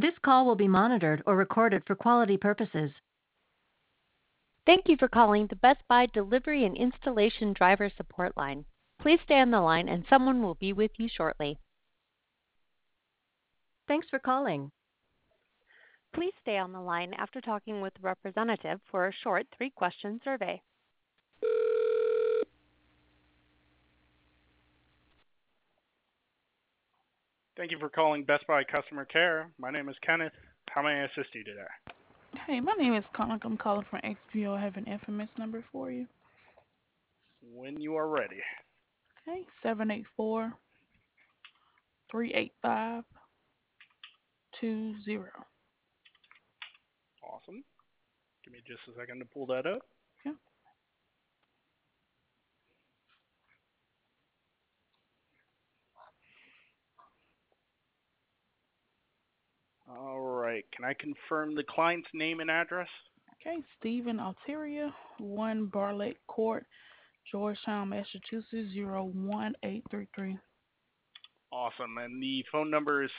This call will be monitored or recorded for quality purposes. Thank you for calling the Best Buy Delivery and Installation Driver Support Line. Please stay on the line and someone will be with you shortly. Thanks for calling. Please stay on the line after talking with a representative for a short 3-question survey. Thank you for calling Best Buy Customer Care. My name is Kenneth. How may I assist you today? Hey, my name is Connor. I'm calling from XPO. I have an FMS number for you. When you are ready. Okay, 784-385-20. Awesome. Give me just a second to pull that up. Okay. All right. Can I confirm the client's name and address? Okay, Stephen Alteria, 1 Barlett Court, Georgetown, Massachusetts, 01833. Awesome. And the phone number is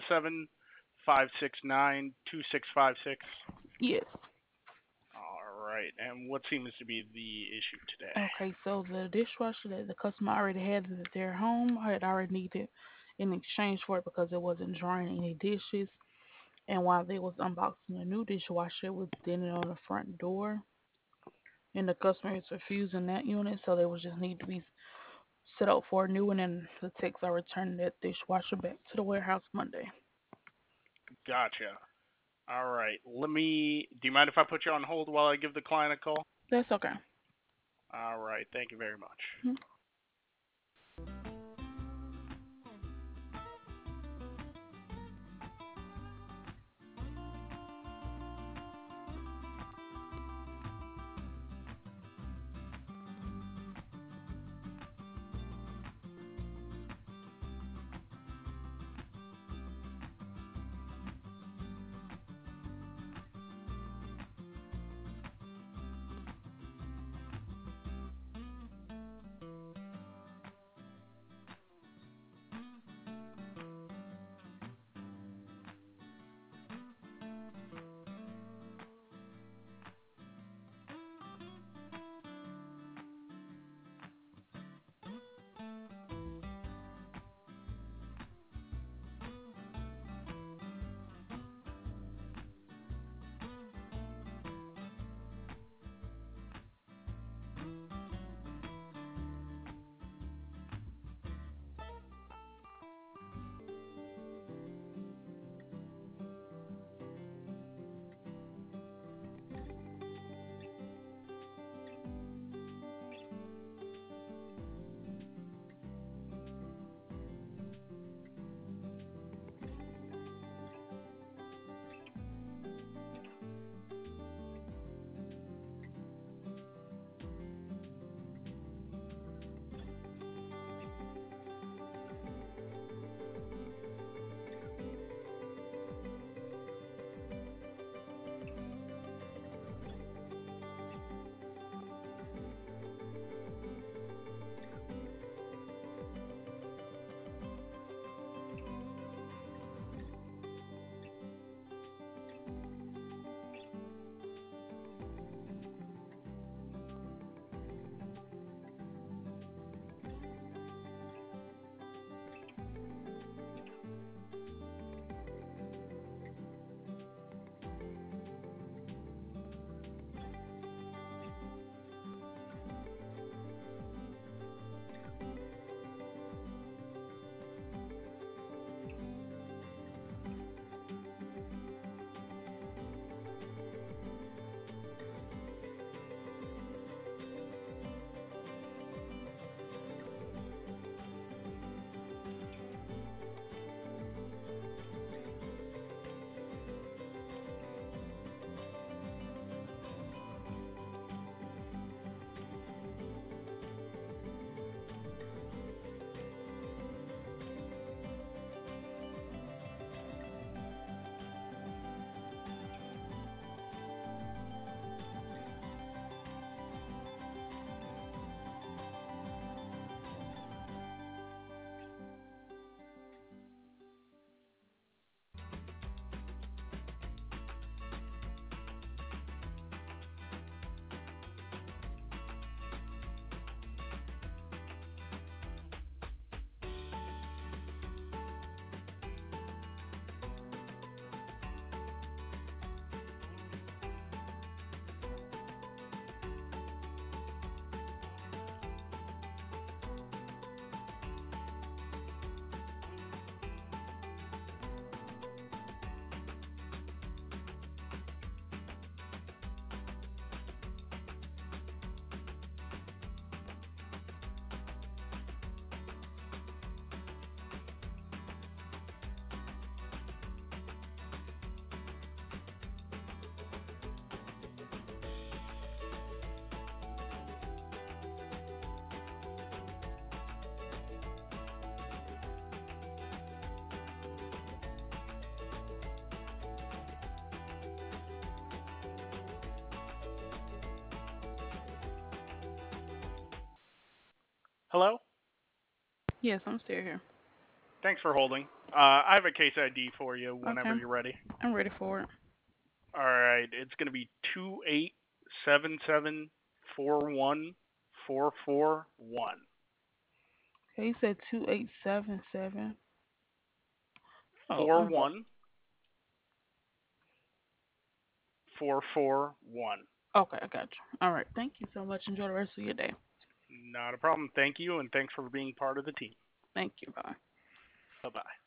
617-569-2656. Yes. All right. And what seems to be the issue today? Okay, so the dishwasher that the customer already had at their home had already needed in exchange for it because it wasn't drying any dishes. And while they was unboxing the new dishwasher, it was dented on the front door. And the customer is refusing that unit, so they would just need to be set up for a new one. And the techs are returning that dishwasher back to the warehouse Monday. Gotcha. All right. Do you mind if I put you on hold while I give the client a call? That's okay. All right. Thank you very much. Mhm. Hello? Yes, I'm still here. Thanks for holding. I have a case ID for you Okay, whenever you're ready. I'm ready for it. All right, it's going to be 287741441. Okay, you said 2877. Oh, Four one 441. okay, I got you. All right, thank you so much. Enjoy the rest of your day. Not a problem. Thank you, and thanks for being part of the team. Thank you. Bye. Bye bye.